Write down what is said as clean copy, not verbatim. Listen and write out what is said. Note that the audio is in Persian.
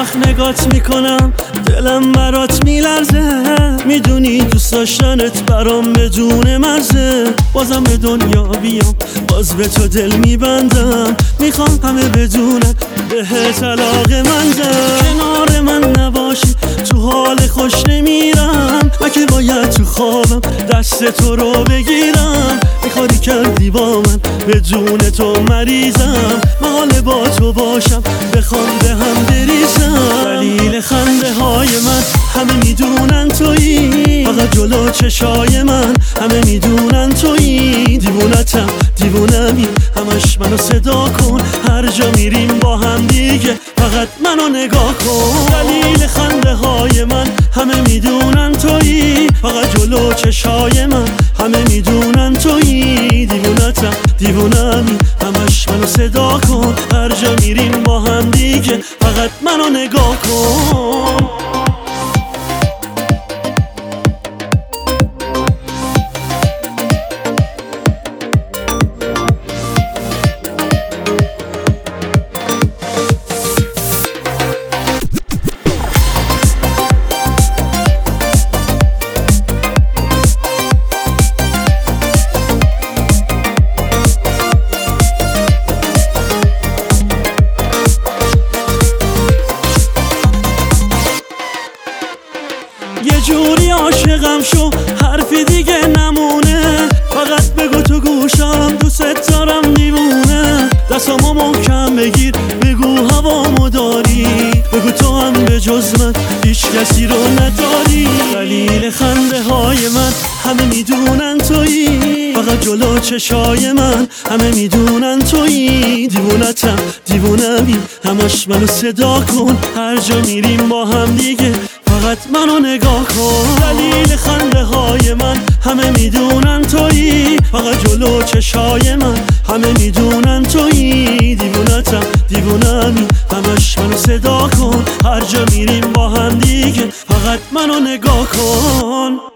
وقت نگات میکنم دلم برات میلرزه، میدونی دوست داشتنت برام بدون مرزه. بازم به دنیا بیام باز به تو دل میبندم، میخوام همه بدونن بهت علاقه مندم. کنار من نباشی تو حال خوش نمیرم، مگه باید تو خوابم دست تو رو بگیرم. میخواری کردی با من بدون تو مریضم، محاله با تو باشم بخوام به هم بریزم. دلیل خنده های من همه میدونن تویی، فقط جلو چشای من همه میدونن تویی. دیوونتم دیوونمی همش منو صدا کن، هر جا میریم با هم دیگه فقط منو نگاه کن. دلیل خنده های من همه میدونن تویی، فقط جلو چشای من همه میدونن تویی. دیوونتم دیوونمی همش منو صدا کن، هر جا میریم با هم دیگه فقط منو نگاه کن. یه جوری عاشقم شو حرفی دیگه نمونه، فقط بگو تو گوشم دوست دارم دیوونه. دستامو محکم بگیر بگو هوامو داری، بگو تو هم به جز من هیچ کسی رو نداری. دلیل خنده های من همه میدونن تویی، فقط جلو چشای من همه میدونن تویی. دیوونتم دیوونمی همش منو صدا کن، هر جا میریم با هم دیگه فقط منو نگاه کن. دلیل خنده های من همه میدونن تویی، فقط جلو چشای من همه میدونن تویی. دیوونتم دیوونمی همش منو صدا کن، هر جا میریم با هم دیگه فقط منو نگاه کن.